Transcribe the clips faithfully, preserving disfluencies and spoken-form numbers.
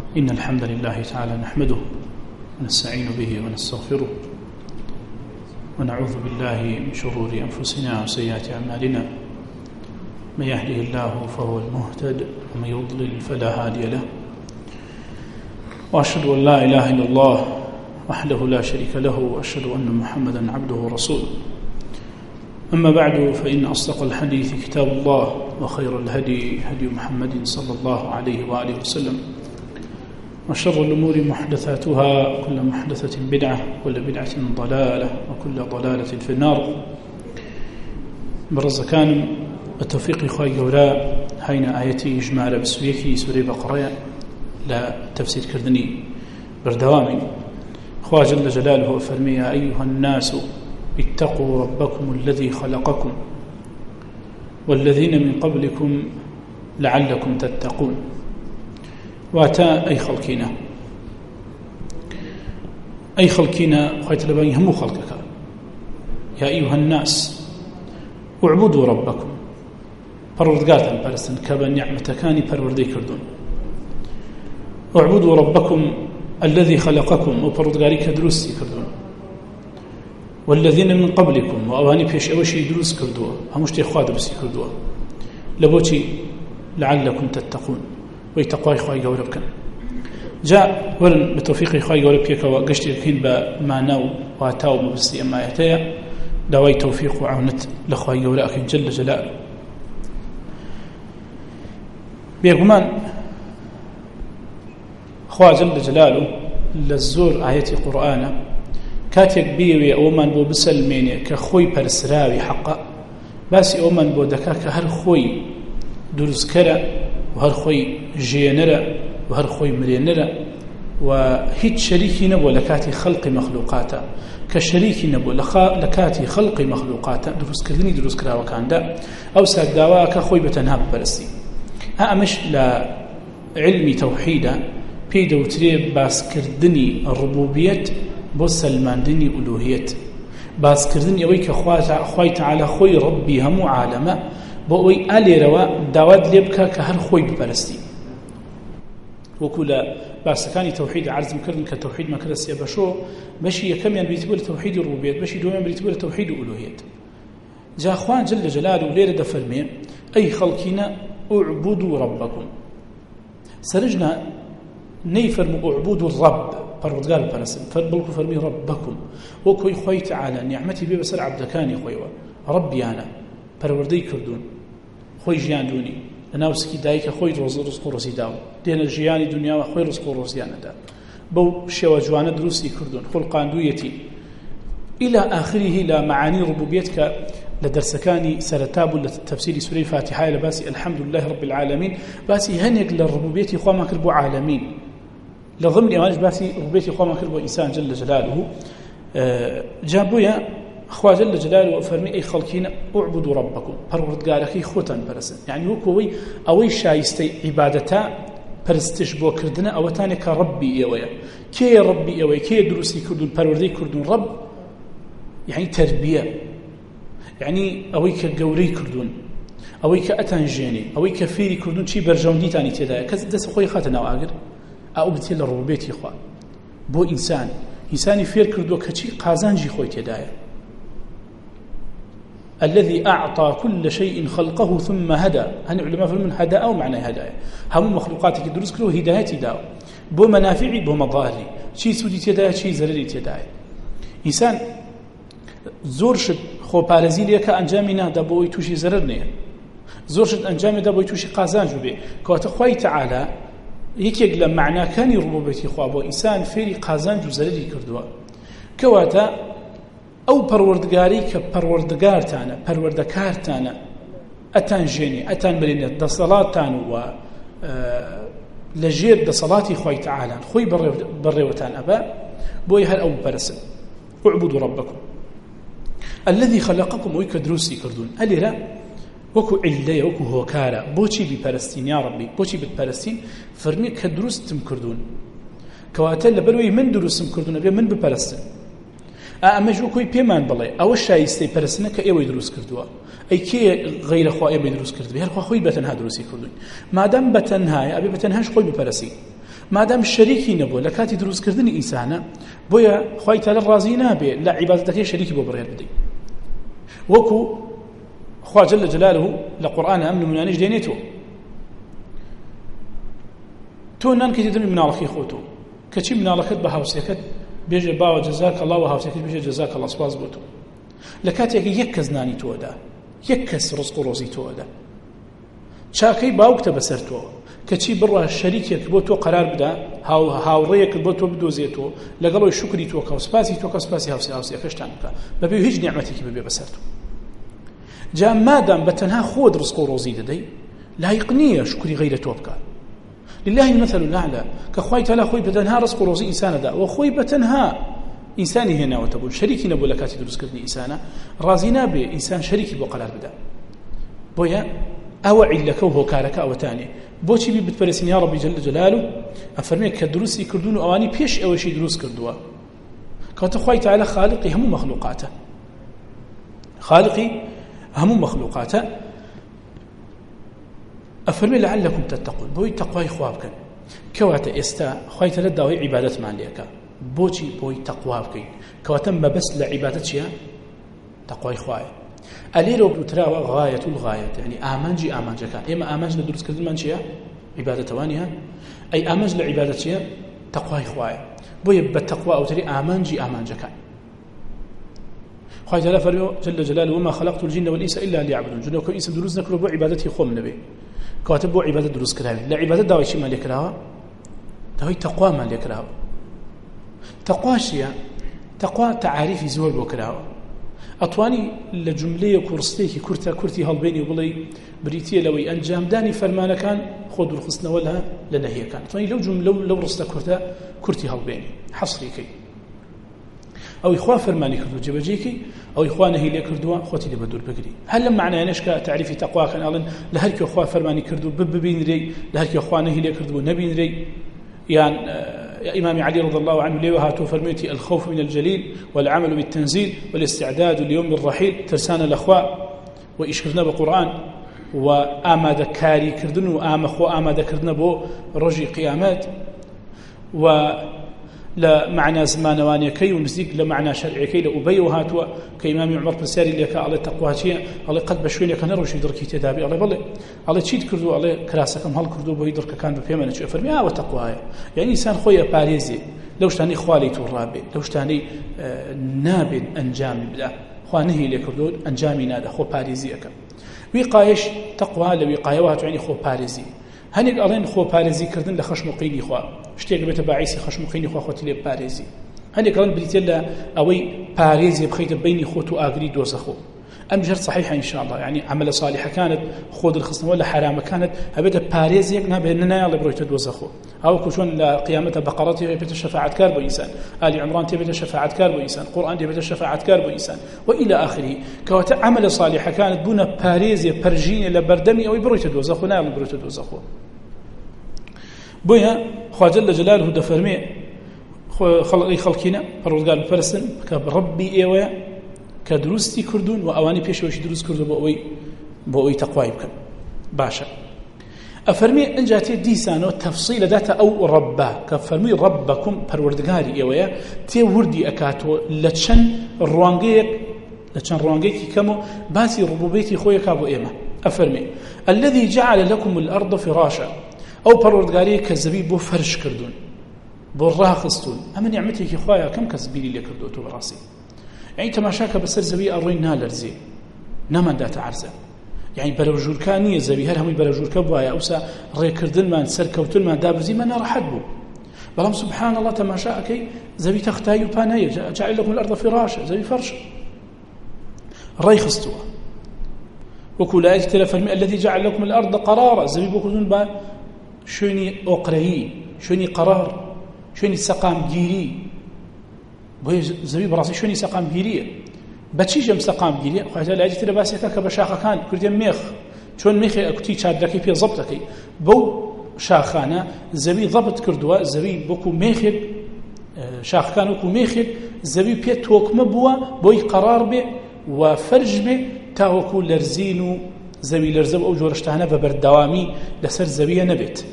إن الحمد لله تعالى نحمده ونستعين به ونستغفره ونعوذ بالله من شرور أنفسنا وسيئات أعمالنا. من يهده الله فهو المهتد ومن يضلل فلا هادي له، وأشهد أن لا إله إلا الله وحده لا شريك له، وأشهد أن محمدا عبده ورسوله. أما بعد، فإن أصدق الحديث كتاب الله، وخير الهدي هدي محمد صلى الله عليه وآله وسلم، وشر الأمور محدثاتها، كل محدثة بدعة، كل بدعة ضلالة، وكل ضلالة في النار. برز كان التوفيق إخوائي قولا هين آياتي إجمال بسويكي سوري بقرية لا تفسير كردني بردوامي. أخوة جل جلاله فرمي: يا أيها الناس اتقوا ربكم الذي خلقكم والذين من قبلكم لعلكم تتقون. واتا أي خلقنا أي خلقنا خيط لبين هم خلقك. يا أيها الناس اعبدوا ربكم، پروردگارتان پرستن كبا نعمتكاني پروردي كردون. اعبدوا ربكم الذي خلقكم، وپروردگاري كدروسي كردون. والذين من قبلكم، وأواني بيش أوشي دروس كردوا، همشتي خواد بسي كردوا. لبوتي لعلكم تتقون، ويتقوى إخوائي قولة بكن. جاء ولن بتوفيق إخوائي قولة بيك وقشت الكين بمعناو واتاو مبسي أما يتايا دواي توفيق وعونت لأخوائي قولة أكين جل جلاله. بيقمان أخوة جل جلاله للزور آياتي قرآن كاتيك بيوي أومن بو بسلميني كخوي برسراوي حقا، باسي أومن بو دكاك هر خوي دروز كرا، وهر خوي جينرا، وهر خوي مرينرا، وهيت شريكي نبو لكاتي خلق مخلوقاتا، كشريكي نبو لكاتي خلق مخلوقاتا دروز كردني دروز كرا وكان دا أو ساك داوا كخوي بتنهاب برسي. ها مش لعلمي توحيدا بيدو تريب باس كردني الربوبية بو سلماندني ألوهية، باس كردني أويك أخوي تعالى خوي ربي همو عالمه بو أوي آلي روا داود ليبكا كهر خوي ببرستي. وكلا باسكاني توحيد عرض مكردن كتوحيد ما كرسي بشو بشي يكميان بيتبول توحيد الربوبية، بشي دوما بيتبول توحيد الألوهية. جاء أخوان جل جلاله ليرة دفرمي: أي خلقنا اعبدوا ربكم. سرجنا نيفرموا اعبدوا الرب پروردگار پرستن، فبلكو فرمي ربكم، وكوي خوي تعالى نعمتي بي بسر عبدكاني خوي ربي أنا پروردي كردون خوي جياندوني لناو سكي دايك خوي رزق رزق رزي داو دين الجياني دنيا وخوي رزق رزيانا دا بو شوا جوانا دروسي كردون خلقاندويتي إلى آخره. لا معاني ربوبيتك لدرسكاني سرتاب لتفسير سورة الفاتحة لباسي الحمد لله رب العالمين، باسي هنيك للربوبيتي خوا ما كربو عالمين لضمن إيمانش باسي ربوبيتي خوا ما كربو إنسان جل جلاله. أه جابويا أخوة جل جلاله وفرمي: أي خلقين اعبدوا ربكم، پروردگاركي خوتان برسن. يعني وكوي أوي شايستي عبادتا پرستش بو كردنا أوتاني كربي إيويا. كي ربي إيويا؟ كي دروسي كردون پروردي كردون رب، يعني تربية، يعني أوي كقوري كردون، أوي كأتنجيني، أوي كفيري كردون، شي برجوندي تاني تدايا كز دس خوي خاتنا وآقر أو بتي للربوبيتي خوا بو إنسان إنساني فير كردو كشي قازانجي خوي تدايا. الذي أعطى كل شيء خلقه ثم هدى. هن علماء فرمون هدى أو معنى هدايا، هم مخلوقاتك دروس كله هدايتي داو بو منافعي بو مضاري، شي سودي تدايا شي زرري تدايا. إنسان زور شد خو پارێزی لێکە ئەنجامی نادا بۆ ئەوی تووشی زەرەر نییە، زۆر شت ئەنجامی دا بۆی تووشی قازانج بێ. کەواتە خوای تەعالە یەکێک لە معناکانی ڕوبوبیەتی خوا بۆ ئینسان فێری قازانج و زەرەری کردووە. کەواتە ئەو پەروەردگاری کە پەروەردگارتانە پەروەردەکارتانە ئەتانژێنێ ئەتان برێنێت دەسەڵاتتان و لەژێر دەسەڵاتی خوای تەعالان خۆی بەڕێوەتان ئەبا بۆی هەر ئەو بپەرستن. اعبدوا ربكم الذي خلقكم ويك دروسي كردون. أليرا وكو عليا وكو هوكارا بوشي ببرستين يا ربي بوشي ببرستين فرمي كدروس تم كردون. كواتل بروي من دروس تم كردون أبي من ببرستين أمجو كوي بيمان بلاي أو الشايستي برسنا كأيوي دروس كردوا أي كي غير خوا أيوي دروس كردوا هل خوا خوي بتنها دروسي كردون ما دام بتنها أبي بتنهاش خوي ببرسي مادام شەریکی نەبوو لە کاتی دروستکردنی ئینسانە بۆیە خوای تەعالی ڕازی نابێ لە عیبادەتەکەی شەریکی بۆ بڕێر بدەیت وەکو خوا جەل جەلالهو لە قورئانە ئەم نمونانەش دێنێتەوە تۆ نانکەیتە دەمی مناڵەکەی خۆتەوە کەچی مناڵەکەت بە هاوسێکەت بێژێ باوە جەزاک الله و هاوسێکەت بێژێ جەزاک الله سپاس بۆ تۆ لە کاتێکی یەک کەس نانی تۆدا یەک کەس ڕزق و ڕۆزی تۆدا چاکەی باوکتە بەسەر تۆ کەچی بڕە شەریکێک بۆ تۆ قەرار بدا هاوڕێیەکت بۆ تۆ بدۆزێتەوە لەگەڵەوەی شکری تۆکە و سپاسی تۆکە سپاسی هاوسێ هاوسێکەشتان بکە بەبێ هیچ نیعمەتێکی ببێ بەسەر تۆ جا مادام بەتەنها خۆت ڕزق و ڕۆزی دەدەی لایق نییە شکری غەیرە تۆ بکە لله المثل الأعلى كخوي تلا خوي بتنها رزق روزي إنسان دا وخوي بتنها إنساني هنا وتبون شريكي نبو لكاتي دروس كردني إنسانا رازينا به إنسان شريكي بو قرار بدا بويا أوعي لك وهو كارك أو تاني بوشي بي بتبرسين يا ربي جل جلاله أفرميك كدروسي كردون أواني بيش أو شيء دروس كردوا كوت خوي تعالى خالقي هم مخلوقاته خالقي هم مخلوقاته أفرمي لعلكم تتقون بوي تقوى خوابكن كواتا استا خويت لداوي عبادة ماليكا بوشي بوي تقوى بكين كواتا ما بس لعبادتها تقوى خواي أليرو بتراوى غاية الغاية يعني آمانجي آمانجا كان إما آمانج ندرس كذل منشيا عبادة توانيها أي آمانج لعبادتها تقوى خواي بوي بالتقوى أو تري آمانجي آمانجا كان خويت لا فريو جل جلاله وما خلقت الجن والإنس إلا ليعبدون جنوك إنس دروس نكرو بو عبادتي خوم نبي كاتب بو عبادة دروس كراوي لا عبادة داوي شي مالي كراوه داوي تقوى مالي كراوه تقوى شيء تقوى تعاريف زور بو كراوه أطواني لجملة كورستيكي كورتا كورتي هالبيني وبلي بريتيا لوي أنجام داني فرمانا كان خذ الخصنا ولا لنا هي كان أطواني لو جملة لو رستا كورتا كورتي هالبيني حصريكي أو إخوة فرماني كردو جبجيكي أو إخوانه اللي كردوا أخوتي اللي بدور بقري هل لما معنى نشكا تعريفي تقوى كان ألن لهركي أخوة فرماني كردو ببين ري لهركي أخوانه اللي كردوا نبين ري يعني يا إمام علي رضي الله عنه ليه وهاتو فرميتي الخوف من الجليل والعمل بالتنزيل والاستعداد ليوم الرحيل ترسان الأخوة وإشكرنا بالقرآن وآماد كاري كردن وآمخو آماد كردنا بو رجي قيامات و لمعنى زمانواني كي ونزيق لمعنى شرعي كي لأبي وهاتوا كإمام عمر بن ساري اللي كان الله تقوى شيء الله قد بشوين كان روش يدرك تدابي الله بالله الله تشيد كردو الله كراسكم هل كردو به يدرك كان بفهمنا شو فرمي آه وتقوى يعني إنسان خويا باريزي لوش تاني خوالي ترابي لوش تاني آه نابد أنجامي بلا خوانه اللي كردو أنجامي نادا خو باريزي أكم وقايش تقوى لوقاية وهاتوا يعني خو باريزي هنيك ألين خو باريزي كردن لخشمقيني خوا شتێک بێتە باعیسی خەشمخینی خوا خۆتی لێ پارێزی هەندێک ئەڵێن بریتێ لە ئەوەی پارێزی بخەیتە بینی خۆت و ئاگری دۆزەخۆ ئەم جەر صحیحە إن شاء الله يعني عمل صالحة كانت خود الخصنة ولا حرام كانت هبدا باريزيك نابه ننا يلا برويت دوزخو أو كشون لقيامة بقرات يبت الشفاعة كار بإنسان آل عمران تبت الشفاعة كار بإنسان قرآن تبت الشفاعة كار بإنسان وإلى آخره كوات عمل صالحة كانت بنا باريزي برجين لبردمي أو برويت دوزخو نا يلا برويت دوزخو بويا خواجل جلاله دفرمي خلقي خلقنا الرجال فرسن كربي ايوه كدروستي كردون واواني بيش وش دروس كردو بوي بوي تقواي بكم باشا افرمي ان جاتي ديسانو تفصيل داتا او ربا كفرمي ربكم پروردگاري ايوه تي وردي اكاتو لچن روانگيك لچن روانگيك كمو باسي ربوبيتي خويا كابو ايما افرمي الذي جعل لكم الارض فراشا او پروردگاری کذبی بو فرش کردون بو راه خستون اما نعمتي کی خوایا کم کذبی لی کردو تو براسي يعني تماشاك بسر زبي اروين نالرزي نمان دات عرزه يعني بروجوركانيه زبي هر همي بروجورك بوايا اوسا ري كردن ما سر كوتل ما دابزي ما راحت بو بلام سبحان الله تماشاك زبي تختايو بانايه جعل لكم الارض فراشا زبي فرش ري خستوا وكل آية تلفهم الذي جعل لكم الارض قرارا زبي بكردون با شوني أقرهي شوني قرار شوني سقام جيري بوي زبي براسي شوني سقام جيري بچي جم سقام جيري خاطر لا اجت لباسك كبشاخه كان كرد ميخ شون ميخ اكتي شادكي في ضبطكي بو شاخانه زبي ضبط كردوا زبي بوكو ميخ شاخ كانوا كو ميخ زبي بي توكمه بوا بوي قرار به وفرج به تاوكو لرزينو زبي لرزب او جورشتانه ببردوامي لسر زبيه نبت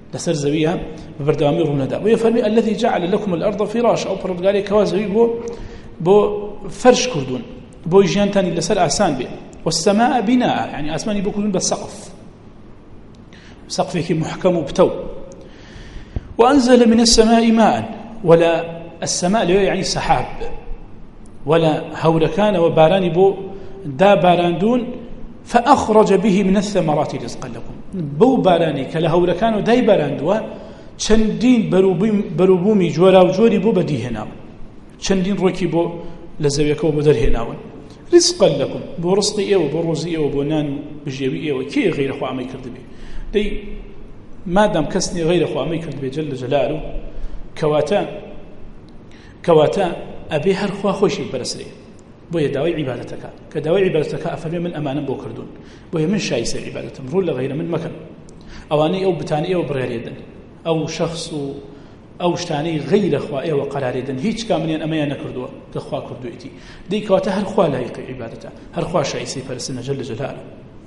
لسر زويها ببردوامي روندا ويفرمي الذي جعل لكم الأرض فراشا أو پرودگاری كوازوي بو بو فرش كردون بو جيان تاني لسر آسان بي والسماء بناء يعني آسماني بو كردون بسقف سقفك محكم وبتو وأنزل من السماء ماء ولا السماء يعني سحاب ولا هوركان وباران بو دا باراندون فأخرج به من الثمرات رزقا لكم بو باراني كلا هوركان وداي باراندوا چندين بروبومي جورا وجوري بو بدي هنا چندين روكي بو لزويكو بدر هنا رزقا لكم بو رزقي ايو بو روزي ايو بو نان بجيبي ايو كي غير اخوة عمي كرد بي دي مادام كسني غير اخوة عمي كرد بي جل جلاله كواتا كواتا أبي هر خوا خوشي برسري بويا داوي عبادتك كداوي عبادتك أفرمي من أمانا بو كردون بويا من شايسة عبادتهم رول لغير من مكان أواني أو بتاني أو برغيريدن أو شخص أو شتاني غير خوا أو قراريدن هيج كاملين أمايا نكردوا كخوا كردويتي دي كواتا هر خوا لايق عبادته هر خوا شايسة برسنا جل جلاله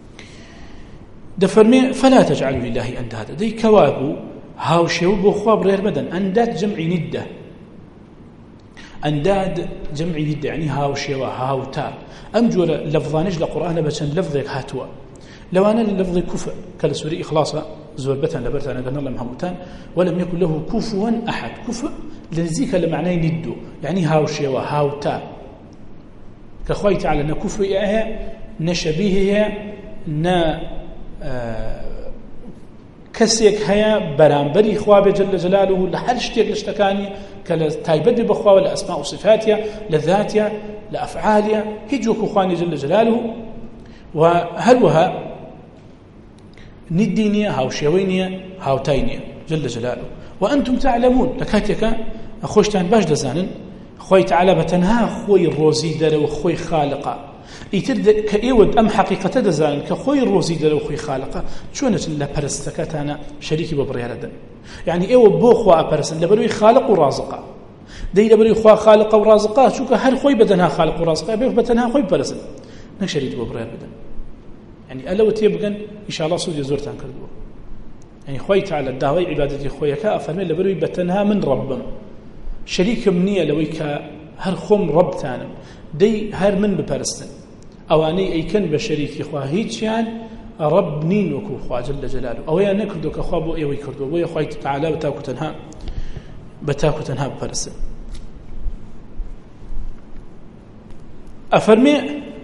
دفرمي فلا تجعلوا لله أندادا دي كوابو هاوشيو بو خوا برغير بدن أنداد جمع ندة أنداد جمع ند يعني هاوشي وهاوتا أم جور لفظانج لقرآن بشن لفظك هاتوا لو أنا اللفظ كفء كالسوري إخلاصا زوربة لبرتان قلنا الله محمودان ولم يكن له كفوا أحد كفء لنزيك لمعنى ندو يعني هاوشي وهاوتا كخوي تعالى نكفئها نشبيهها نا آه كسيك هيا برامبري خواب جل جلاله لحل شتيك لشتكاني كالتايبد بخوا لأسماء وصفاتها لذاتها لأفعالها هجوك خواني جل جلاله وهلوها ندينية هاو شيوينية هاو تاينية جل جلاله وأنتم تعلمون لكاتيك أخوشتان باش دزانن خوي تعالى بتنها خوي الروزي دار وخوي خالقه يترد كأيود أم حقيقة دزان كخوي الروزي دلو خوي خالقه شونة لا برستكات أنا شريكي ببريالة يعني أيو بوخوا أبرسن لبروي خالق ورازقه دي لبروي خوا خالق ورازقه شو كهر خوي بدنها خالق ورازقه بيخ بدنها خوي برسن نشريك ببريال بدن يعني ألا وتيبقن إن شاء الله سودي زورتان كردوا يعني خوي تعالى الدعوي عبادتي خويا كأفرمي لبروي بتنها من ربهم شريك منية لويك هر خوم رب تانم دي هر من ببرستن أواني أي كان بشريك إخوة هيتشان رب نين وكو إخوة جل جلاله أو يا نكردو كأخوة أيوي كردو ويا خوي تعالى بتاكو تنها بتاكو تنها ببرستن أفرمي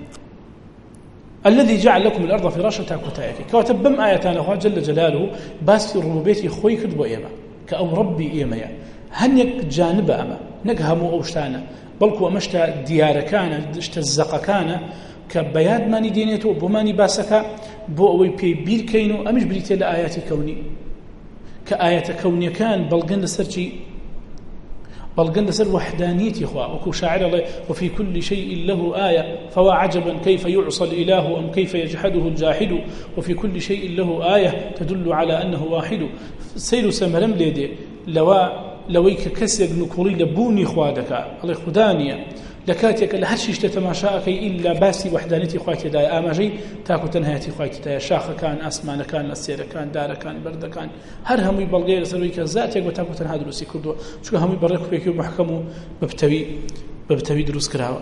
الذي جعل لكم الأرض فراشا تاكو تايكي كواتبم آياتان أخوة جل جلاله باس في ربوبيتي خوي كردو إيما كأو ربي إيما هنيك جانب أما نقهمو أوشتانا بلكو أمشتا ديار كان اشتا الزق كان كبياد ماني دينيتو بماني باسكا بو أوي بي بير كينو أمش بريتي لآيات كوني كآيات كوني كان بلغن لسرشي بلغن لسر وحدانيتي إخوة وكو شاعر الله وفي كل شيء له آية فوا عجبا كيف يعصى الإله أم كيف يجحده الجاحد وفي كل شيء له آية تدل على أنه واحد سير سمرم ليدي لوا لويك كسيق نكوري لبوني خوادك الله خدانيا لكاتيك لهرشي اشتتماشاك إلا باسي وحدانيتي خواتي دايا آماجي تاكو تنهيتي خواتي دايا شاخ كان أسمان كان أسير كان دار كان برد كان هر همي بلغير سرويك ذاتيك وتاكو تنها دروسي كردو شو همي بريكو بيكيو محكمو ببتوي ببتوي دروس كراوة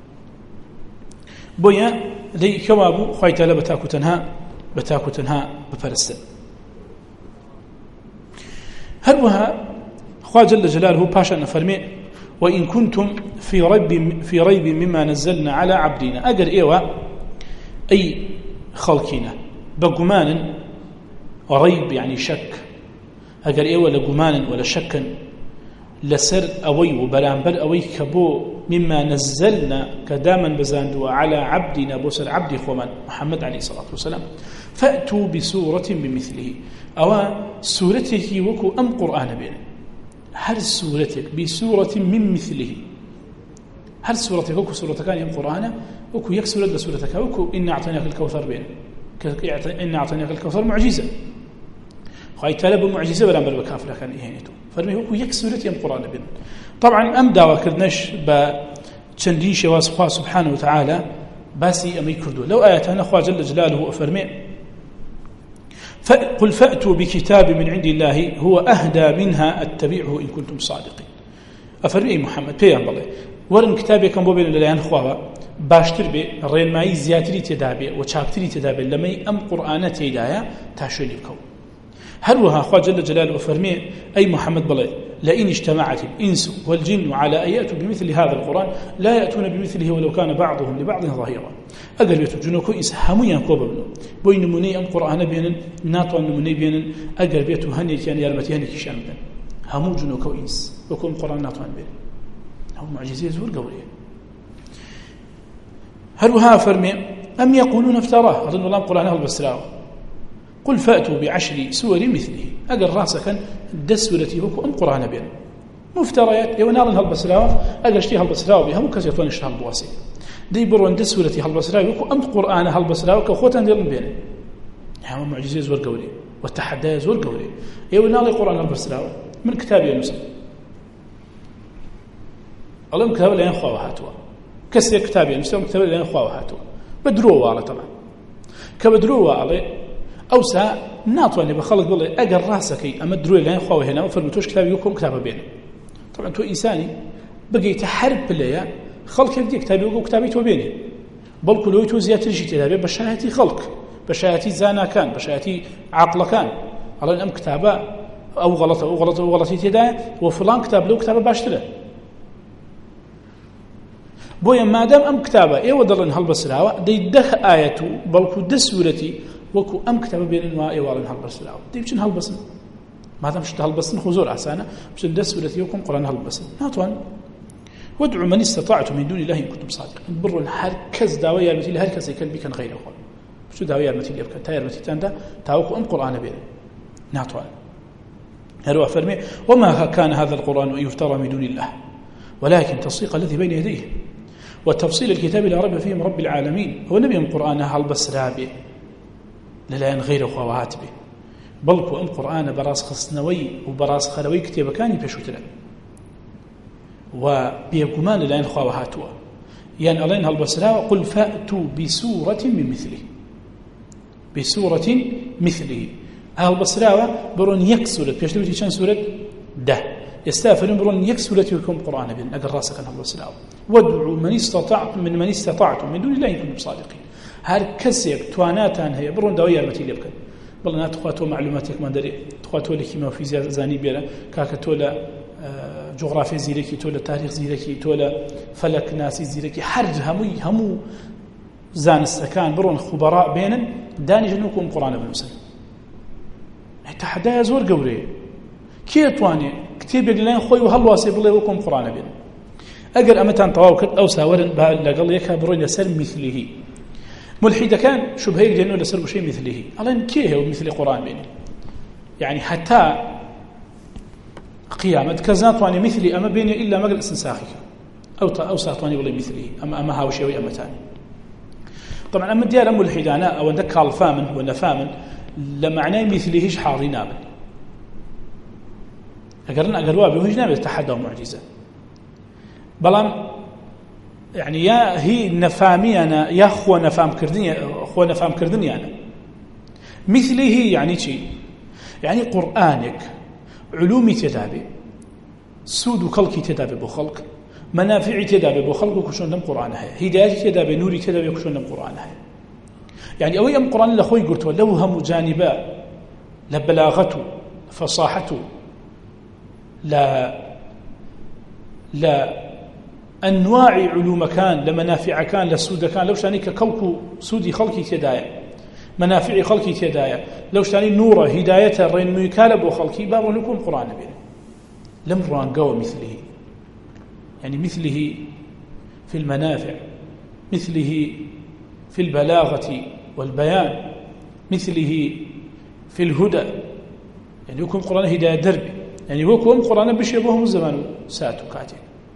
بويا دي كوابو خواتي لبتاكو تنها بتاكو تنها بفرستن هروها خواه جل جلاله باشا نفرمي وإن كنتم في ريب في ريب مما نزلنا على عبدنا أجر إيوه أي خلقنا بجمان ريب يعني شك أجر إيوه لجمان ولا شكا لسر أوي وبلانبر أوي كبو مما نزلنا كداما بزاندوا على عبدنا بوسر عبد خوان محمد عليه الصلاة والسلام فأتوا بسورة بمثله أو سورته وكو أم قرآن بين هل سورتك بسورة من مثله هل سورتك وكو سورة كان يم قرآن وكو يك سورة بسورتك وكو إن أعطيناك الكوثر بين إن أعطيناك الكوثر معجزة خاي طلب معجزة ولا بل بكافر كان إهانته فرمي وكو يك سورة يم قرآن بين طبعا أم دعوة كردناش بتشندين شواس خواه سبحانه وتعالى باسي أمي كردو لو آياتنا خواه جل جلاله أفرمي قل فأتوا بكتاب من عند الله هو أهدى منها أتبعه إن كنتم صادقين. أفرمي محمد بيان بالله ورن كتابكم بو بين ليان خوا باشتر به رينماي زياتري تدابي وشاكتري تدابي لما ام قرآن تيدايا تاشوني بكو هل وها خوا جل جلاله وفرمي اي محمد بالله لئن اجتمعت الانس والجن على ان ياتوا بمثل هذا القرآن لا ياتون بمثله ولو كان بعضهم لبعض ظهيرا. اقل يتجنوكو انس هميا كوببنو بو نموني ام قرآن بين ناتو نموني بين اقل بيتو هني كان يرمتي هني كيشان همو جنوكو انس وكم قرآن ناتو بين هم معجزيه زور قويه. هل فرمي أم يقولون افتراه أظن الله قرآنه البسراء قل فأتوا بعشر سور مثله أقل راسك دسولتي هو أم قرآن بين مفتريات يونار هالبسراء أقل شتي هالبسراء بها مكسيطون اشتهى البواسي دي برون دسولتي هالبسراء هو أم قرآن هالبسراء كخوتا ديال بين هذا معجزة زور قولي والتحدي زور قولي يونار قرآن هالبسراء من كتاب يونس الله كتاب لين خواهاتوا كسر كتابي المستوى كتاب اللي أخواه هاتوا بدروا على طبعا كبدروا على أوسع ناطوا اللي بخلق بالله أجر راسك أما دروا اللي أخواه هنا وفرمتوش كتابي يكون كتابه بينه طبعا تو إنساني بقي تحرب بالله خلق يبدي كتابي يقول كتابي تو بينه بل كله تو زيادة رجيت هذا بشهاتي خلق بشهاتي زانا كان بشهاتي عقل كان على الأم كتابه أو غلط أو غلط أو غلطي تدا وفلان كتاب له كتابه باشتله بويا ما دام ام كتابه اي ودرن هالبسراوه دي دخ ايته بلكو دسولتي وكو ام كتابه بين انواع اي ورن هالبسراوه دي بشن هالبسن ما دام شت هالبسن خزور عسانه بشن دسولتي وكم قران هالبسن ناتوان وادعوا من استطعتم من دون الله ان كنتم صادقين بروا هركز داويه مثل هركز يكن بكن غيره هو شو داويه مثل يبكى تاير مثل تندا تاوكو ام قران بين ناتوان هروا فرمي وما كان هذا القران ان يفترى من دون الله ولكن تصديق الذي بين يديه وتفصيل الكتاب لا ريب فيه من رب العالمين. هو نبي القرآن هالبسرابي للاين غير خوات به بلكو ام قرآن براس خصنوي وبراس خلوي كتاب كان بيشوتلا وبيقمان للاين خواتوا يعني علين هالبسرا قل فأتوا بسورة من مثله بسورة مثله هالبسرا برون يكسر بيشتوي كان سورة ده يستافرون برون يكسر لكم قرآن بين أجر راسك الله السلام وادعوا من استطعتم من من استطعتم من دون الله إن كنتم صادقين. هر كسيك تواناتان هي برون داوية المتيلة بكن والله أنا تقاتوا معلوماتك ما دري تقاتوا لكيمياء وفيزياء زاني بيرا كاكتولا جغرافيا زيركي تولا تاريخ زيركي تولا فلك ناسي زيركي حرج همو همو زان السكان برون خبراء بينن داني جنوكم قرآن بالمسلم تحدى زور قوري كي تواني كتيب لين خوي وهالواسي بالله وكم قرآن بين أجر أمتان طواوكت أو ساورن بقال يكها برون يسر مثله ملحد كان شبهيك جنو لسر بشيء مثله الله كيه هو مثل قرآن بين يعني حتى قيامة كزات واني مثلي أما بيني إلا مقل استنساخك أو أو ساتواني والله مثله أما أما هاو شيء أما تاني. طبعا أما ديال أم الحدانة أو ذكر الفامن ونفامن لمعناه مثلهش حارنا من أقرنا أقروا بهوج نابل تحدى معجزة بلام يعني يا هي نفامي أنا يا أخوة نفام كردني أخوة نفام كردني أنا مثله يعني شيء يعني قرآنك علومي تدابي سود خلقي تدابي بخلق منافع تدابي بخلق وكشون لم قرآنها هداية تدابي نوري تدابي وكشون لم قرآنها يعني أوي أم قرآن لأخوي قلت له هم جانبا لبلاغته فصاحته لا لا أنواع علوم كان لمنافع كان لسود كان لو شانيك كوكو سودي خلقي تدايا منافع خلقي تدايا لو شاني نور هداية الرين ميكالب وخلقي باب لكم قرآن بين لم رانقوا مثله يعني مثله في المنافع مثله في البلاغة والبيان مثله في الهدى يعني يكون قرآن هداية دربي يعني يكون قرآن بشيبهم الزمان ساتو كاتب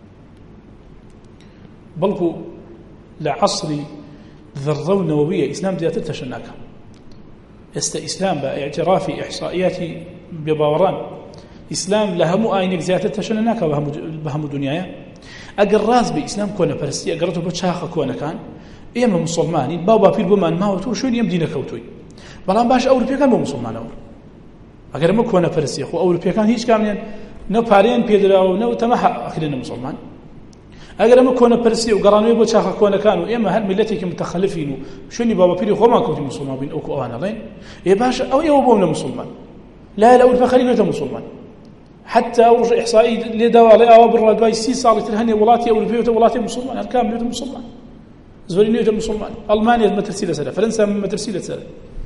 بلكو لعصر ذرة نووية إسلام دياتة تشناكا يست إسلام باعترافي إحصائياتي بباوران إسلام لهم آينك زيادة تشناكا بهم دنيايا أقر راز بإسلام كونه برستي أقرته بتشاخة كونه كان إيما مسلماني بابا في البمان ما وتور شو يم دينك وتوي بەڵام باش ئەوروپیەکان بۆ موسڵمانەوە ئەگەر ئەمە کۆنەپەرستی خۆ ئەوروپیەکان هیچ کامێن نە پارەیان پێدراوە نە تەمە ئەخرێنە موسڵمان ئەگەر ئەمە کۆنەپەرستی و گەڕانەوەی بۆ چاخە کۆنەکان و ئێمە هەر میلەتێکی متەخەلفین و شوێنی بابەپیری خۆمان کەوتی موسڵمان بین ئەوکو ئەوان ئەڵێن ئێ باشە ئەو ئێوە بۆم لە موسڵمان لا لە ئەوروپا خەریکێتە موسڵمان حتى ورجع إحصائي لدوالي أو برا دواي سي صارت الهني ولاتي أو الفيوت ولاتي مسلمان هالكام بيوت مسلمان زوري نيوت مسلمان ألمانيا مترسيلة سنة فرنسا مترسيلة سنة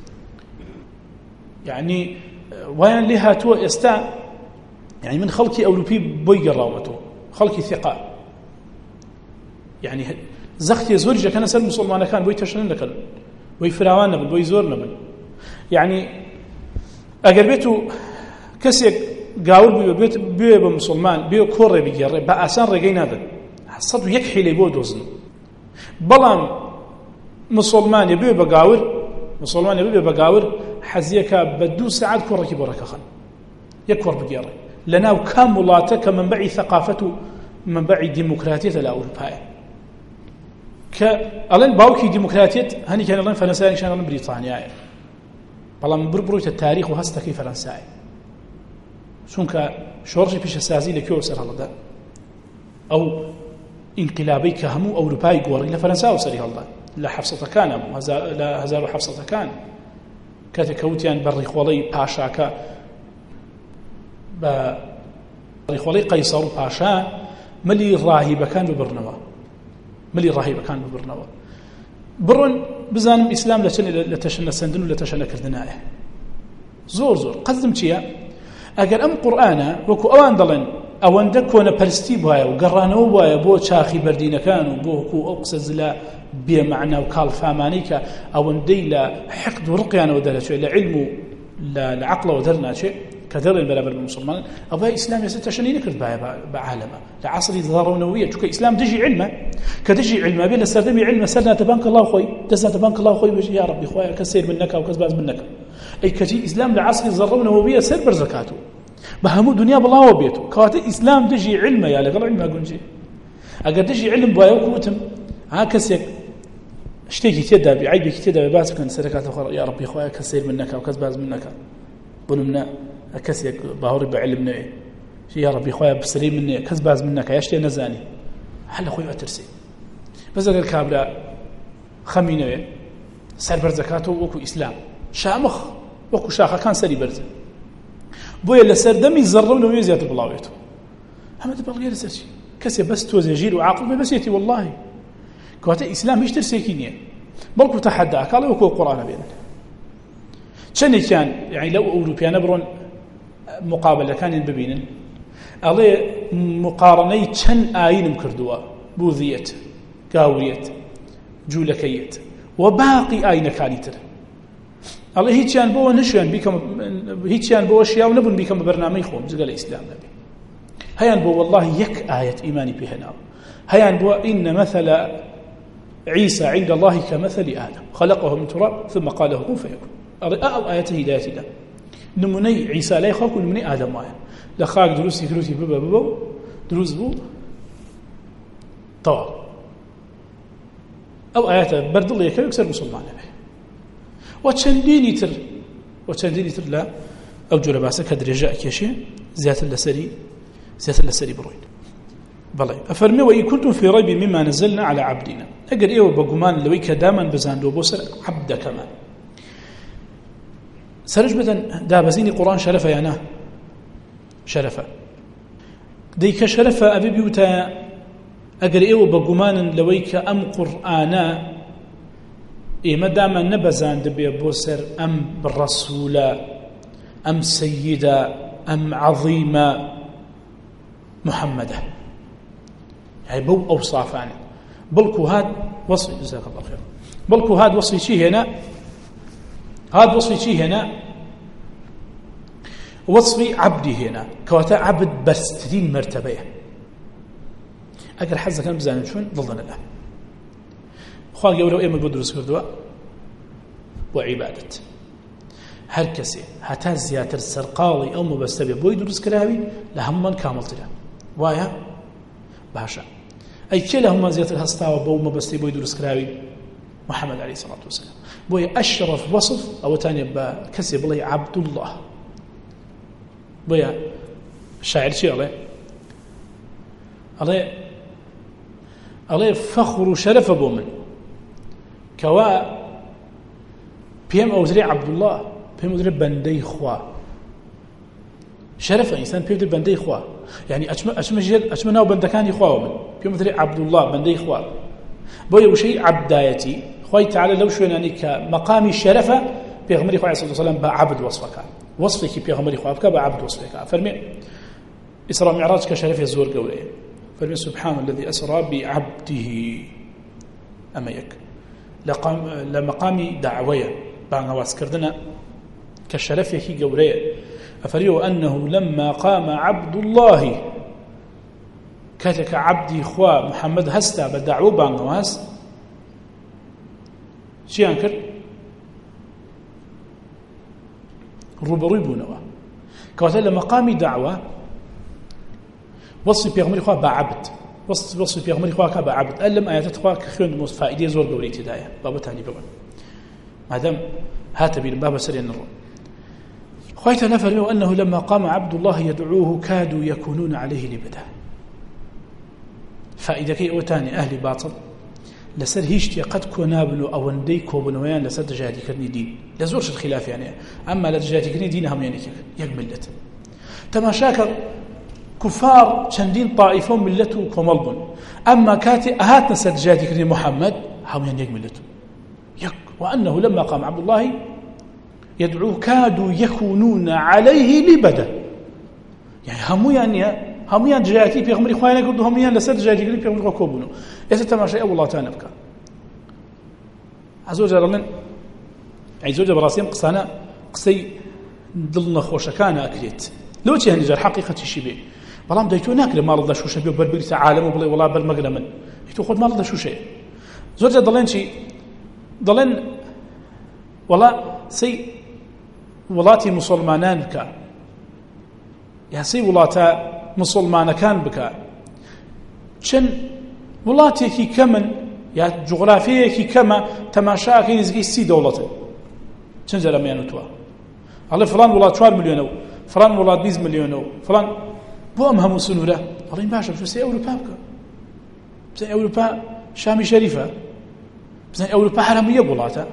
يعني وين لها تو استا يعني من خلقي أوروبي بوي قراوته خلقي ثقة يعني زختي زورجة كان سر مسلمان كان بوي تشنن لكن بوي فراوان نبل بوي زور نبل يعني أقربيتو كسيك قاول بيو بيت بيو بمسلمان بيو كوري بيجري بأسان رجينا ذا صدق يكحي لي بود وزن بلام مسلمان يبيو بقاول مسلمان يبيو بقاول حزيك بدو ساعات كورك بركة خن يكور بيجري لنا وكاملاته من بعي ثقافته من بعي ديمقراطية الأوروبية كألين باوكي ديمقراطية هني كان لين فرنسا كان لين بريطانيا بلام بربروت التاريخ وهستكي فرنسا چونکە شۆڕژی پیشەسازی لەکوێوە سەر هەڵدا ئەو ئینقلابەی کە هەموو ئەوروپای گۆڕی لە فەرەنساوە سەری هەڵدا لە حەفسەتەکانە لە هەزار و حەفسەتەکان کاتێک کەوتیان بە ڕیخۆڵەی پاشاکە بە ڕیخۆڵەی قەیسەڕ و پاشا ملی ڕاهیبەکان ببڕنەوە ملی ڕاهیبەکان ببڕنەوە بڕۆن بزانم ئیسلام لە چەند لە تەشەنە سەندن و لە تەشەنەکردنایە زۆر زۆر قەزم چییە ئەگەر ئەم قورئانە وەکو ئەوان دەڵێن ئەوەندە کۆنەپەرستی بوایە و گەڕانەوە وایە بۆ چاخی بەردینەکان و بۆ وەکو ئەو قسە زلە بێمەعنا و کاڵفامانەی کە ئەوەندەی لە حقد و ڕقیانەوە دەرەچێت لە عیلم و لە عەقڵەوە دەرناچێت کە دەڵێن بەرامبەر بە موسڵمان ئەوە ئیسلام ێستا تەشەنی نەکرد بە عالەمە لە عەسری ضەڕەونەویە چونکە ئیسلام دژی عیلمە کە دژی عیلمە بێ لە سەردەمی عیلمە سەر ناتەبان کە الله خۆی دەستناتەبان کە الله خۆی بێژی یا ڕەبی خۆیە کەس سیر من نەکا و کەس باز من نەکە ئەی کەچی ئیسلام لە عەسری ضەڕەونەویە سەر بەرزەکاتوە بهمو دنيا بلاوه بيتو كواتا إسلام دجي علم يا لقل علم أقولجي أقر دجي علم بوايا وكوتم ها كسيك اشتيكي تيدا بعيبك تيدا بباسك أن سركات أخرى يا ربي خوايا كسير منك وكس باز منك بنمنا كسيك باوري بعلمنا يا ربي خوايا بسري مني كس باز منك يشتي نزاني حل أخوي أترسي بس أقر كابلا خمينة سر برزكاته وكو إسلام شامخ وكو شاخة كان سري برزه بويا لسردمي زرون ويزيات بلاويته هم تبغى غير سرشي كسي بس توزي جيل وعاقل بس يتي والله كواتا إسلام يشتر سيكينية بلكو تحدى قال وكو القرآن بيننا شنو كان يعني لو أوروبيان برون مقابلة كان ببينن عليه مقارنة شن آين مكردوا بوذية قاوية جولكية وباقي آين كانيتر الله هیچیان بۆ نشوێن بیکەم هیچیان بۆ شیاو نەبوون بیکەم بە بەرنامەی خۆم جگە لە ئیسلام نەبێ هەیان بۆ والله یەک ئاەت ئیمانی پێهێناوە هەیان بۆ إن مثل عيسى عند الله كمثل آدم خلقه من تراب ثم قال له كن فيكون أو آية هداية الله نموني عيسى لا يخاك ونموني آدم وايا لخاك دروسي دروسي ببا ببا دروس بو طوال أو آيات برد الله يكا يكسر مسلمان به وچەندینی تر وچەندینی تر لە ئەو جۆرە باسە کە درێژە ئەکێشێ زیاتر لەسەری زیاتر لەسەری بڕۆین بەڵێ ئەفەرمێ وإن كنتم في ريب مما نزلنا على عبدنا ئەگەر ئێوە بە گومان لەوەی کە دامان بزاندوە بۆ سەر عەبدەکەمان سەرنج بدەن دابەزینی قورئان شەرەفە یان نا شەرەفە دەی کە شەرەفە ئەبێ بیوتە ئەگەر ئێوە بە گومانن لەوەی کە ئەم قورئانە ئێمە دامان نەبەزان دەبێ بۆ سەر ئەم ڕەسوولە ئەم سەیدە ئەم عەظیمە محەممەدە هەی بەو ئەوسافانە بەڵکو هات وەصفی جزاک الله خێر بەڵکو هات وەصفی چی هێنا هات وەصفی چی هێنا وەصفی عەبدی هێنا کەواتە عەبد بەرزترین مەرتەبەیە ئەگەر حەز دەکەن بزانن چۆن دڵدەنە لە خوا گەورە ئێمە بۆ دروست کردووە بۆ عیبادەت هەر کەسێ هەتا زیاتر سەرقاڵی ئەو مەبەستە بێ بۆی دروست کراوی لە هەمومان کامڵترە وایە باشە ئەی کێ لە هەمومان زیاتر هەستاوە بەو مەبەستەی بۆی دروست کراوی محەممەد عەلەیهی سەڵات وسەلام بوي أشرف وصف أو تاني بكسب الله عبد الله بوي الشاعر شيء الله الله الله فخر وشرف أبو من كوا بيم أوزري عبد الله بيم أوزري بندي خوا شرف إنسان بيم أوزري بندي خوا يعني أشم أشم جل أشم ناو بندكاني خوا من بيم أوزري عبد الله بندي خوا بوي وشيء عبدايتي خوي تعالى لو شو يعني كمقام الشرفة بيغمري خوي صلى الله عليه وسلم بعبد وصفك وصفك بيغمري خوي بك بعبد وصفك فرمي إسراء معراج كشرف يزور قولي فرمي سبحان الذي أسرى بعبده أما يك لقام لمقام دعوية بان هواس كردنا كشرف يكي قولي أفريو أنه لما قام عبد الله كاتك عبدي خوا محمد هستا بدعو بان هواس شي أنكر روبروي بونوا كواتل لمقام دعوة وصف بيغمري خواه بعبد وصف وصف بيغمري خواه كبعبد ألم آيات خواه كخيون موس فائدة زور قولي تداية بابا تاني بابا مادام هات بين بابا سريع النرو خواه تنفر أنه لما قام عبد الله يدعوه كادوا يكونون عليه لبدا فائدة كي أوتاني أهل باطل لسر هيشتي قد كونابنو أو اندي كوبنويان لسر دجاتي كرني دين لزورش الخلاف يعني أما لدجاتي كرني دين هم يعني يقملت تماشاك كفار شندين طائفون ملته كملبن أما كاتي أهاتنا سر دجاتي كرني محمد هم يعني يقملت يك وأنه لما قام عبد الله يدعوه كادوا يكونون عليه لبدا يعني هم يعني هميان جايتي في غمري خوانه قد هميان لسد جايتي في غمري كوبونو اذا تماشى اول الله تانبك عزوج رلن عزوج براسيم قصانا قصي ضلنا خوشكانه اكليت لو تي هنجر حقيقه شي بي بلام دايتو ناكل ما رضى شو شبي بربري عالم والله والله بالمقلمن يتو خذ ما رضى شو شيء زوج ضلن شي ضلن والله سي ولاتي مسلمانان بك يا سي ولاتا مسلمان كان بك شن ولاتي كمن يا جغرافيا كما تماشاك يزقي سي دولته شن زلمه ينتوا الله فلان ولا أربعة مليون فلان ولا خمسة مليون فلان بو امهم سنوره الله باشا شو سي اوروبا بك زي اوروبا شامي شريفه زي اوروبا حراميه ولاتا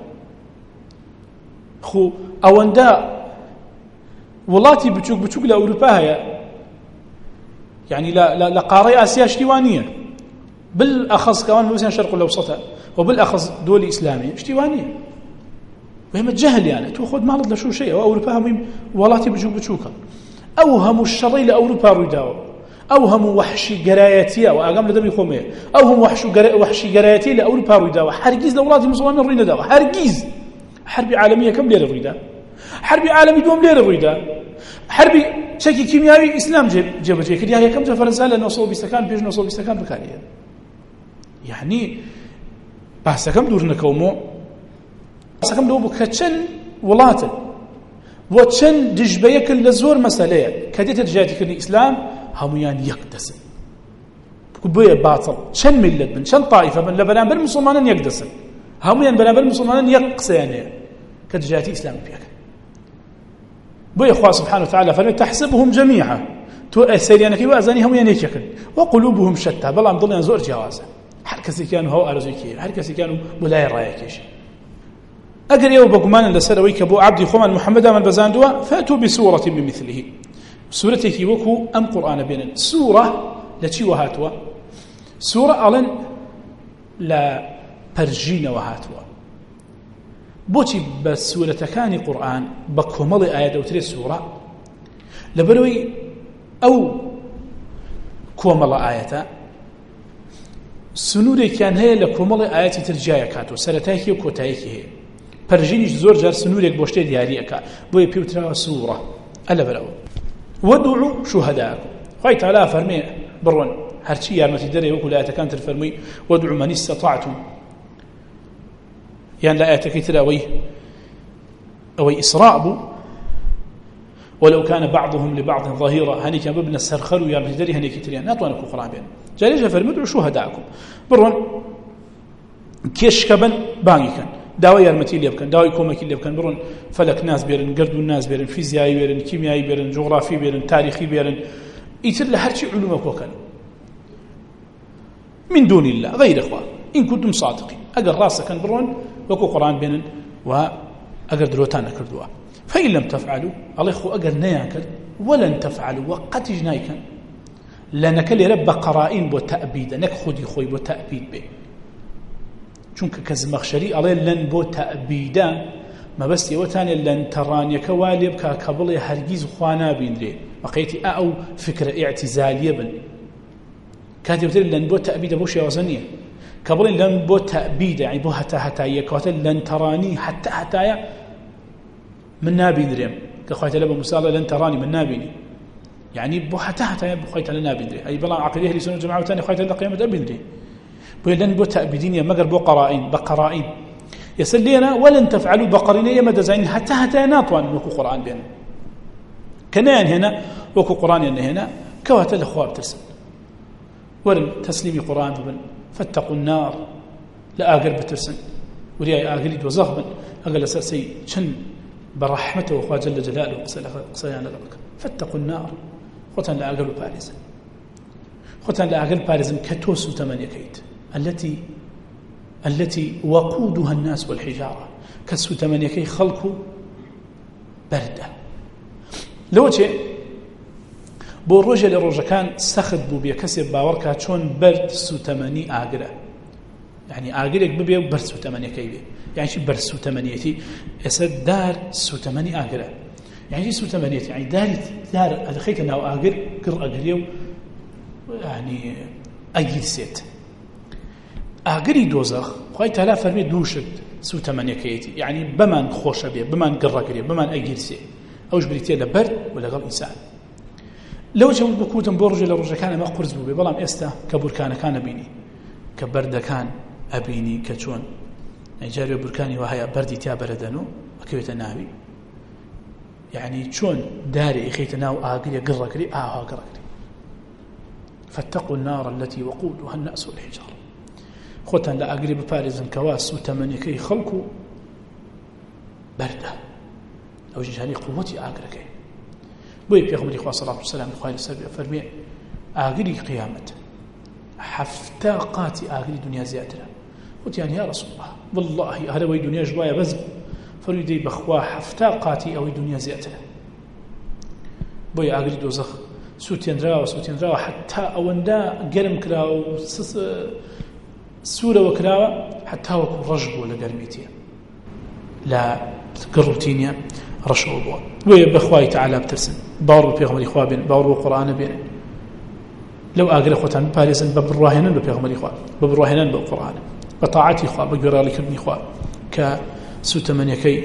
خو اوندا ولاتي بتشوك بتشوك لاوروبا هي يعني لا لا لقارة آسيا اشتوانية بالأخص كمان مثلا الشرق الأوسط وبالأخص دول إسلامية اشتوانية وهم الجهل يعني تأخذ ما رد لشو شيء وأوروبا هم ولاتي بجوك بتشوكا أوهم الشري لأوروبا رداو أوهم وحشي قراياتية وأقام لدبي خومية أوهم وحشي وحشي قراياتية لأوروبا رداو حرقيز لولاتي مسلمين رينا داو حرقيز حرب عالمية كم ليرة ريدا حرب عالمي دوم ليرة ريدا حربي شكل كيميائي إسلام جب جب جب كده هي كم فرنسا لأنه صوب بيستكان بيجنا صوب بيستكان بكاريه يعني بس كم دورنا كومو بس كم دو بكتشن ولاته وتشن دجبيه كل زور مسألة كديت تجاتي كل الإسلام هم يعني يقدسن كبير باطل شن ملة من شن طائفة من لبنان بالمسلمانين يقدسن هم يعني بنان بالمسلمانين يقص يعني كدجاتي إسلام بيك بو إخوة سبحانه وتعالى فلتحسبهم جميعا سيريانك وأزانهم ينيككن وقلوبهم شتى بل عم ضلنا زور جوازة هركسي كانوا هو أرزوكي هركسي كانوا بلاي رايكيش أقر يو بقمان لسرويك أبو عبد خومان محمد من بزاندوا فأتوا بسورة بمثله سورتك وكو أم قرآن بين سورة لتي وهاتوا سورة ألن لا برجين وهاتوا بوتي بسورة كان قرآن بكمل آيات أو تري سورة لبروي أو كمل آيات سنوري كان هي لكمل آيات ترجايا كاتو سرتاكي وكوتايكي هي برجينيش زور جار سنوريك بوشتي دياري أكا بوي بيوترا سورة ألا برو ودعوا شهداءكم خاي تعالى فرمي برون هرشي يارمتي دري وكل آيات كانت الفرمي ودعوا من استطعتم يعني لا آيات كتير أوي أوي إسراء بو ولو كان بعضهم لبعض ظهيرا هني كان بابن السرخل ويارمتي دري هني كتير يعني ناتوانا كو قرآن بين جاليجا فرمي ادعوا شهداءكم برون كيش كبن باني كان داوای یارمەتی لێ بکەن داوای کۆمەکی لێ بکەن بڕۆن فەلەک ناس بێرن گرد و ناس بێرن فیزیایی بێرن کیمیایی بێرن جوغرافی بێرن تاریخی بێرن ئیتر لە هەرچی علومە کۆکەن من دون الله غير إخوان إن كنتم صادقين أجر راسك برون وكو قرآن بينن وأجر دروتان كردوا فإن لم تفعلوا الله إخو أجر نياكل ولن تفعلوا وقت جنايكا لأنك لرب قرائن بو تأبيد نك خدي خوي بو تأبيد به چونك كزمخشري الله لن بو تأبيدا ما بس يوتاني لن تراني كوالب كقبل هرجيز خوانا بيندري بقيتي أو فكرة اعتزالية بل كاتب لن بو تأبيد بو شيء وزنية كبر لن بو تأبيد يعني بو حتى حتى يكاتل لن تراني حتى حتى من نابين دريم كخويت لبا مسالة لن تراني من نابيني يعني بو حتى حتى بو خويت لن نابين دري أي بلا عقيدة أهل السنة والجماعة وتاني خويت لن قيامة أبين دري بو لن بو تأبيدين مقر بو قرائن بقرائن يسلينا ولن تفعلوا بقرينية مدزعين حتى حتى ناطوان وكو قرآن بينا كنان هنا وكو قرآن هنا كواتل أخواب ترسل ورن تسليمي قرآن بن فاتقوا النار لا أقل بترسن ورياي أقل وزغبا أقل أساسي شن برحمته وخواه جل جلاله قصيان لك فاتقوا النار خوتان لا أقل بارزا خوتان لا أقل بارزا كتوس ثمانية كيت التي التي وقودها الناس والحجارة كسو ثمانية كي خلقوا بردة لو شيء بۆ ڕۆژە لە ڕۆژەکان سەخت بوو بێ کەسێک باوەڕکات چۆن بەرد سوتەمەنی ئاگرە یعنی ئاگرێک ببێ و بەرد سوتەمەنیەکەی بێ یعنی چی بەرد سوتەمەنیەتی ئێستا دار سوتەمەنی ئاگرە یعنی چی سوتەمەنیەتی یعنی داری دار ئەدەخەیتە ناو ئاگر گڕ ئەگرێ و یعنی ئەگیرسێت ئاگری دۆزەخ خوای تەعالا فەرمێ دووشت سوتەمەنیەکەیەتی یعنی بەمان خۆشە بێ بمان گڕەگرێ بمان ئەگیرسێ ئەوش بریتێ لە بەرد و لەگەڵ ئینسان لو جو بكوتم برج لرج كان ما قرز بو بلام استا كبركان كان بيني كبرد كان ابيني كچون جاري بركاني وهي بردي تيا بردنو اكيت نابي يعني چون داري اخيتنا واقري قرقري اه قرقري فاتقوا النار التي وقودها الناس والحجاره خوتن لا اقري ببارز كواس وثمانيكي خلقوا برده او جاني قوتي اقركي بوي بيغمري خواه صلى الله عليه وسلم خواه لسربي فرمي آقري قيامة حفتاقاتي آقري دنيا زيادنا قلت يعني يا رسول الله والله هذا وي دنيا جوايا بزم فريدي بخواه حفتاقاتي أو دنيا زيادنا بوي آقري دوزخ سوتين راو سوتين راو حتى أوندا قرم كراو سورة وكراو حتى وكو رجبو لقرميتين لا قروتينيا رشوا بوا ويبخواي تعالى بترسن باور بيغمر إخوة بين باور بالقرآن بين لو أقرأ خوتان بارزن ببرواهنا بيغمر إخوة ببرواهنا بالقرآن بطاعتي إخوة بقرأ لك ابن إخوة كسوتمنيكي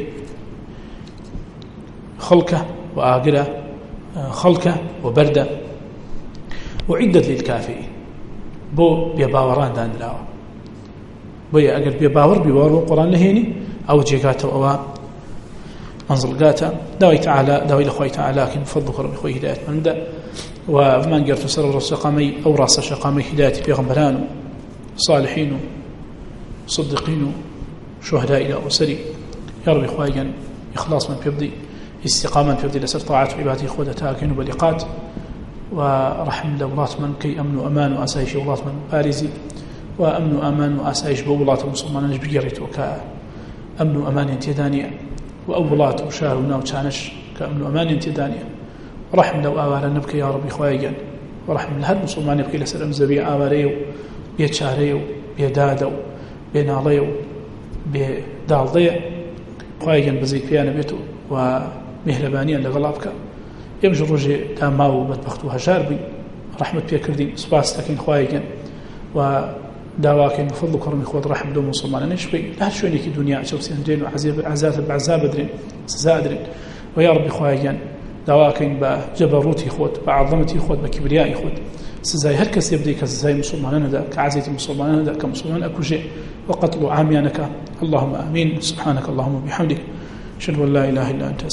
خلقة وأقرأ خلقة وبردة وعدت للكافرين بو بيباوران دان دلاوة بو أقرأ بيباور بيباور بالقرآن لهيني أو جيقاته أو منزلقاته داوي تعالى داوي لخوي تعالى لكن بفضل كرم خوي هداية من مدى ومن قرت سر رأس قامي أو رأس شقامي هداية بيغمبران صالحين صدقين شهداء إلى أسري يا رب خويا إخلاص من بيبدي استقامة من بيبدي لسر طاعات وعبادة إخوة تاكين وبلقات ورحم لولات من كي أمن وأمان وأسايش ولات من بارزي وأمن وأمان وأسايش بولات المسلمان نجبيرت وكا أمن وأمان انتدانية وأولات وشاهونا وشانش كأمن وأمان انتدانية رحم لو آوال نبكي يا ربي خوايا ورحم لهذا المسلمان يبكي لسلام زبي آواليو بيتشاريو بيدادو بيناليو بدالضيع خوايا بزيك فيانا بيتو ومهربانيا لغلابك يمجر رجي تاماو بدبختوها جاربي رحمة بيكردي سباس لكن خوايا وداواكين بفضل كرم إخوة رحم دوم مسلمان نشبي لا شويني كي دنيا شوسين دين وعزيب عزات بعزاب درين سزاد درين ويا ربي خوايا دواكين بجبروتي خود بعظمتي خود بكبريائي خود سزاي هركس يبدي كسزاي مسلمان هذا كعزيت مسلمان هذا كمسلمان أكو شيء وقتل عاميانك اللهم آمين سبحانك اللهم وبحمدك أشهد أن لا إله إلا أنت